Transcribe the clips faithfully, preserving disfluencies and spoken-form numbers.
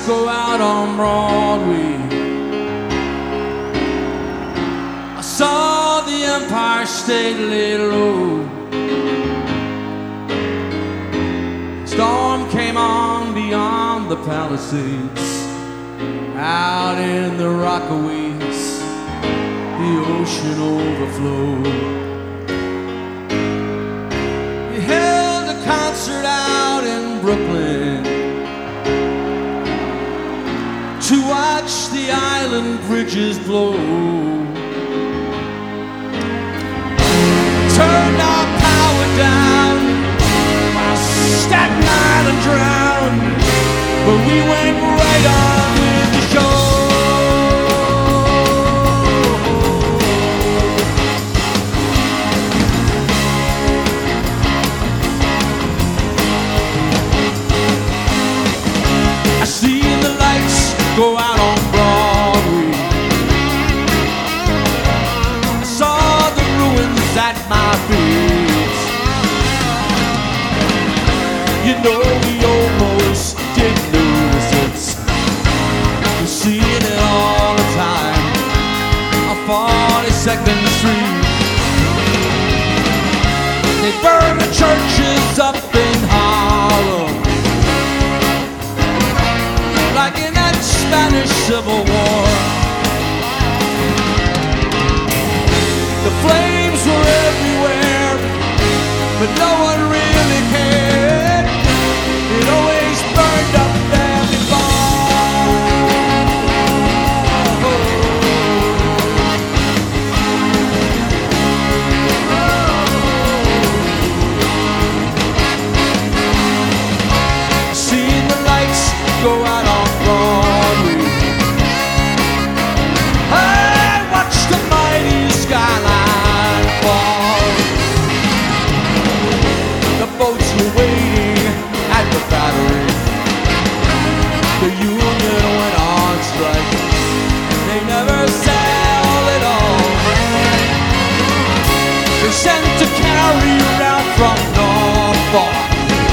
go out on Broadway. I saw the Empire State lay low. Storm came on beyond the Palisades, out in the Rockaways, the ocean overflowed. We held a concert out in Brooklyn to watch the island bridges blow. Turned our power down while Staten Island drowned, but we went right on with the show. I see the lights go out on Broadway. I saw the ruins at my feet. You know we almost didn't notice it. We're seeing it all the time on forty-second Street. They burn the churches up in Harlem like in that Spanish Civil War. The flames were everywhere, but no one really cared. It always burned up there before. Seeing the lights go out on Broadway, I watched the mighty skyline fall. The boats were waiting at the Battery. The union went on strike. They never sailed at all. They sent a carrier out from Norfolk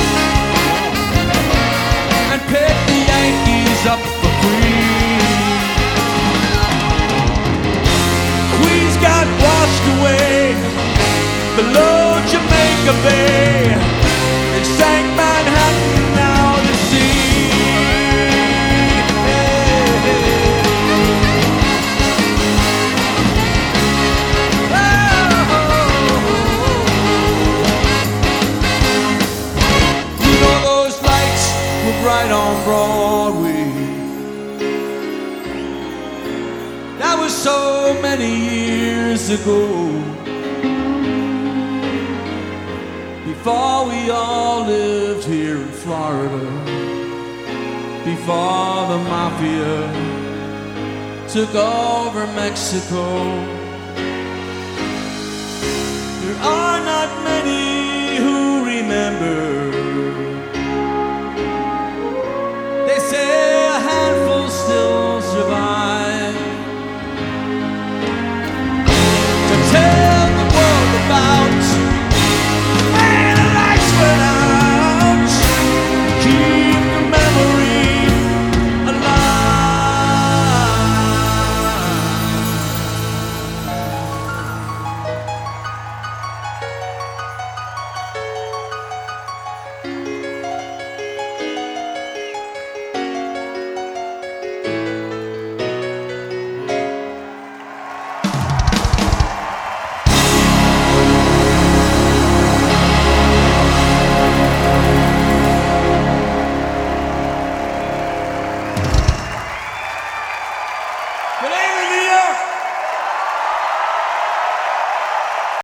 and picked the Yankees up for free. Queens got washed away below Jamaica Bay. They sank Manhattan out to sea. You know those lights were bright on Broadway. That was so many years ago, before we all lived here in Florida, before the mafia took over Mexico. There are not many who remember